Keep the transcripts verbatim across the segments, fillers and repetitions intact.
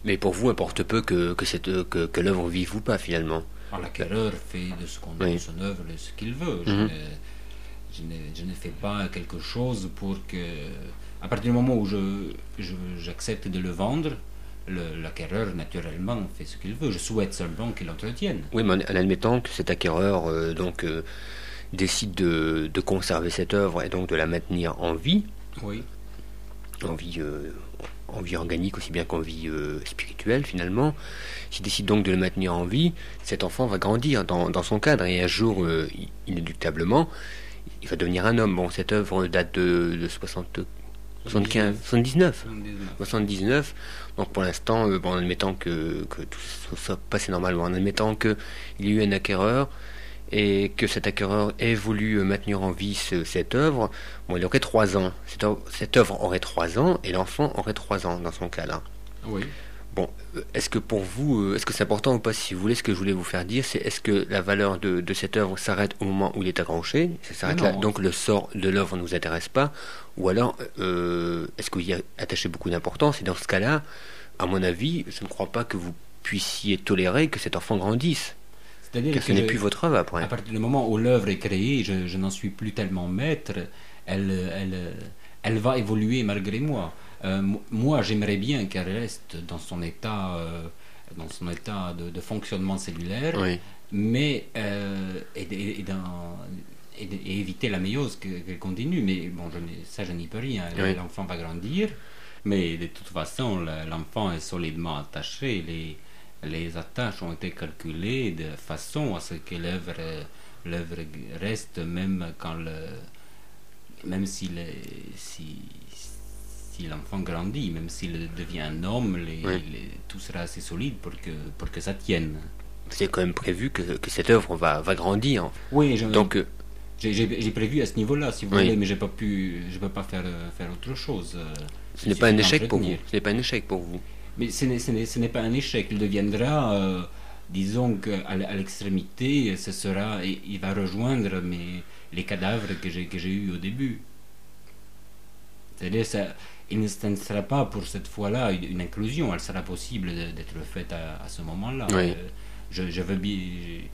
Mais pour vous, importe peu que, que, cette, que, que l'œuvre vive ou pas, finalement. Alors, l'acquéreur fait de ce qu'on Oui. de son œuvre ce qu'il veut. Je, Mhm. ne, je, ne, je ne fais pas quelque chose pour que... À partir du moment où je, je, j'accepte de le vendre, le, l'acquéreur, naturellement, fait ce qu'il veut. Je souhaite seulement qu'il l'entretienne. Oui, mais en, en admettant que cet acquéreur euh, donc, euh, décide de, de conserver cette œuvre et donc de la maintenir en vie, Oui. en vie, euh, en vie organique aussi bien qu'en vie euh, spirituelle finalement, s'il décide donc de le maintenir en vie, cet enfant va grandir dans, dans son cadre et un jour, euh, inéluctablement, il va devenir un homme. Bon, cette œuvre date de, de soixante, soixante-quinze, soixante-dix-neuf. soixante-dix-neuf. Donc pour l'instant, euh, bon, en admettant que, que tout soit passé normalement, en admettant qu'il y a eu un acquéreur et que cet acquéreur ait voulu euh, maintenir en vie ce- cette œuvre, bon, il aurait trois ans. Cette, œuvre- cette œuvre aurait trois ans et l'enfant aurait trois ans dans son cas là. Oui. Bon, euh, est-ce que pour vous, euh, est-ce que c'est important ou pas? Si vous voulez, ce que je voulais vous faire dire, c'est est-ce que la valeur de, de cette œuvre s'arrête au moment où il est accroché, ça s'arrête Non, là, non. donc le sort de l'œuvre ne vous intéresse pas, ou alors euh, est-ce que vous y attachez beaucoup d'importance? Et dans ce cas-là, à mon avis, je ne crois pas que vous puissiez tolérer que cet enfant grandisse, C'est-à-dire car ce que n'est je- plus votre œuvre après. à partir du moment où l'œuvre est créée, je, je n'en suis plus tellement maître, elle, elle, elle va évoluer malgré moi. Euh, mo- moi, j'aimerais bien qu'elle reste dans son état, euh, dans son état de, de fonctionnement cellulaire, Oui. mais euh, et, et- et dans- et de- et éviter la méiose que- qu'elle continue. Mais bon, je n'ai- ça, je n'y peux rien. Oui. L'enfant va grandir, mais de toute façon, la- l'enfant est solidement attaché. Les, les attaches ont été calculées de façon à ce que l'œuvre, l'œuvre reste même quand le, même si, le, si, si l'enfant grandit, même s'il devient un homme, les, Oui. les- tout sera assez solide pour que, pour que ça tienne. C'est quand même prévu que, que cette œuvre va, va grandir. Oui, je, Donc, euh, j'ai, j'ai- j'ai prévu à ce niveau-là, si vous Oui. voulez, mais j'ai pas pu, je peux pas faire, euh, faire autre chose. euh, ce il n'est pas un suffit échec pour vous. d'entretenir. Ce n'est pas un échec pour vous. Mais ce n'est, ce n'est- ce n'est pas un échec, il deviendra, euh, disons qu'à l- à l'extrémité, ce sera, il il va rejoindre mes, les cadavres que j'ai, que j'ai eus au début. C'est-à-dire, ça, il ne, ça ne sera pas pour cette fois-là une, une inclusion, elle sera possible de- d'être faite à, à ce moment-là. Oui. Euh, je, je veux bien,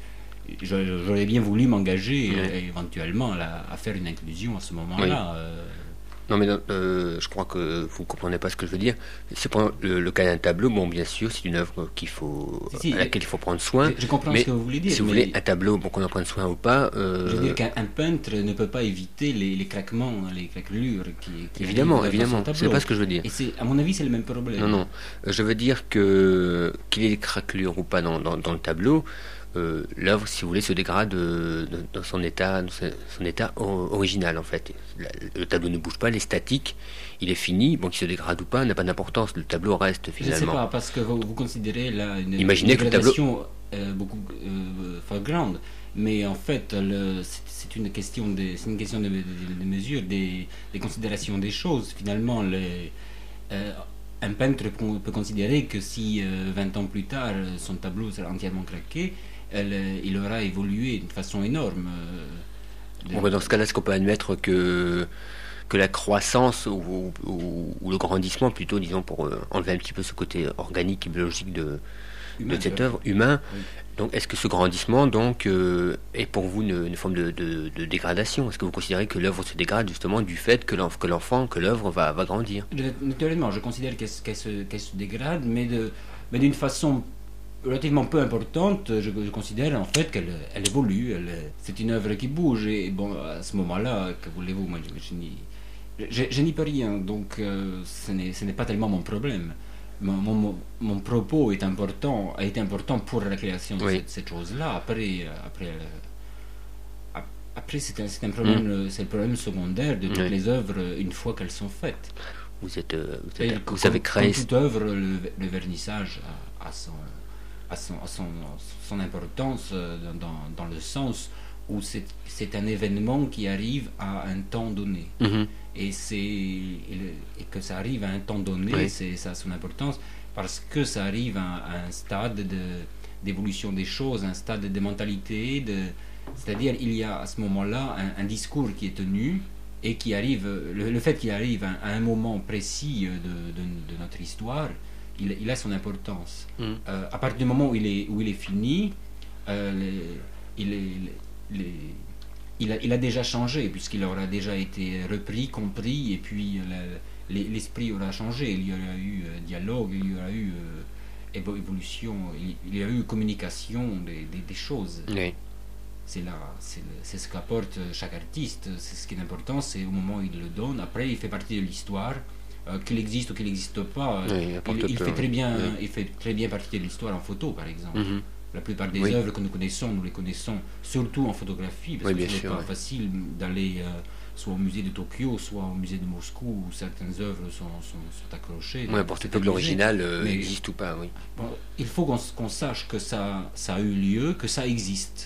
je- j'aurais bien voulu m'engager Oui. euh, éventuellement là, à faire une inclusion à ce moment-là. euh, Non, mais euh, je crois que vous ne comprenez pas ce que je veux dire. C'est pour le, le cas d'un tableau. Bon, bien sûr, c'est une œuvre qu'il faut, Si, si, à laquelle il faut prendre soin. je, je comprends mais ce que vous voulez dire. si vous mais voulez, un tableau, bon, qu'on en prenne soin ou pas. euh, je veux dire qu'un un peintre ne peut pas éviter les, les craquements, les craquelures qui, qui évidemment, arrivent dans son évidemment. tableau. C'est pas ce que je veux dire. Et c'est, à mon avis, c'est le même problème. Non, non. Euh, Je veux dire que qu'il y ait des craquelures ou pas dans, dans, dans le tableau, euh, l'œuvre, si vous voulez, se dégrade euh, dans son état, dans son son état o- original en fait. La- Le tableau ne bouge pas, il est statique, il est fini. Bon, qu'il se dégrade ou pas n'a pas d'importance. Le tableau reste Je ne sais finalement. pas, parce que vous, vous considérez là une, Imaginez une que le tableau- gradation euh, beaucoup euh, fort grande, mais en fait, le- c'est c'est une question de, c'est une question de, de, de mesure, des, des considérations des choses. Finalement, les, euh, un peintre peut, peut considérer que si euh, vingt ans plus tard, son tableau sera entièrement craqué, elle, euh, il aura évolué d'une façon énorme. euh, de- Bon, bah, dans ce cas-là, est-ce qu'on peut admettre que, que la croissance ou, ou- ou le grandissement, plutôt, disons, pour euh, enlever un petit peu ce côté organique et biologique de, humain, de cette tu vois. œuvre, humain, Oui. donc est-ce que ce grandissement donc, euh, est pour vous une, une forme de, de- de dégradation? Est-ce que vous considérez que l'œuvre se dégrade justement du fait que l'enf- que l'enfant, que l'œuvre va, va grandir? Je- Naturellement, je considère qu'elle se, qu'elle se- qu'elle se dégrade, mais de, mais d'une façon relativement peu importante. Je, je considère en fait qu'elle elle évolue. elle- c'est une œuvre qui bouge. Et bon, à ce moment-là, que voulez-vous, moi, je, je n'y, je, je n'y peux rien. Donc, euh, ce n'est, ce n'est pas tellement mon problème. Mon, mon, mon propos est important, a été important pour la création de Oui. cette, cette chose-là. Après, euh, après, euh, ap- après c'est un, c'est un problème, euh, c'est le problème secondaire de toutes Oui. les œuvres une fois qu'elles sont faites. Vous êtes, euh, vous, Et êtes- comme- vous avez créé. Comme toute œuvre, le, le vernissage a, a son, a son, a son, son importance euh, dans, dans le sens où c'est, c'est un événement qui arrive à un temps donné. Mhm. Et, c'est, et, le- et que ça arrive à un temps donné, Oui. c'est, ça a son importance parce que ça arrive à, à un stade de, d'évolution des choses, un stade de mentalité, de, c'est-à-dire il y a à ce moment-là un, un discours qui est tenu et qui arrive, le, le fait qu'il arrive à, à un moment précis de, de, de notre histoire il, il a son importance. Mm. Euh, à partir du moment où il est, où il est fini, euh, les, il, est, les, il, a, il a déjà changé, puisqu'il aura déjà été repris, compris, et puis le, l'esprit aura changé. Il y aura eu euh, dialogue, il y aura eu euh, évolution, il, il y a eu communication des, des, des choses. Oui. C'est, là, c'est, le, c'est ce qu'apporte chaque artiste, c'est ce qui est important, c'est au moment où il le donne. Après, il fait partie de l'histoire, euh, qu'il existe ou qu'il n'existe pas. Oui, il, il, peu, fait très bien, oui. il fait très bien partie de l'histoire en photo, par exemple. Mm-hmm. La plupart des oui. œuvres que nous connaissons, nous les connaissons surtout en photographie, parce oui, que ce n'est sûr, pas ouais. facile d'aller euh, soit au musée de Tokyo, soit au musée de Moscou, où certaines œuvres sont, sont, sont accrochées. Oui, pour peu que l'original euh, Mais, existe ou pas, oui. Bon, il faut qu'on, qu'on sache que ça, ça a eu lieu, que ça existe.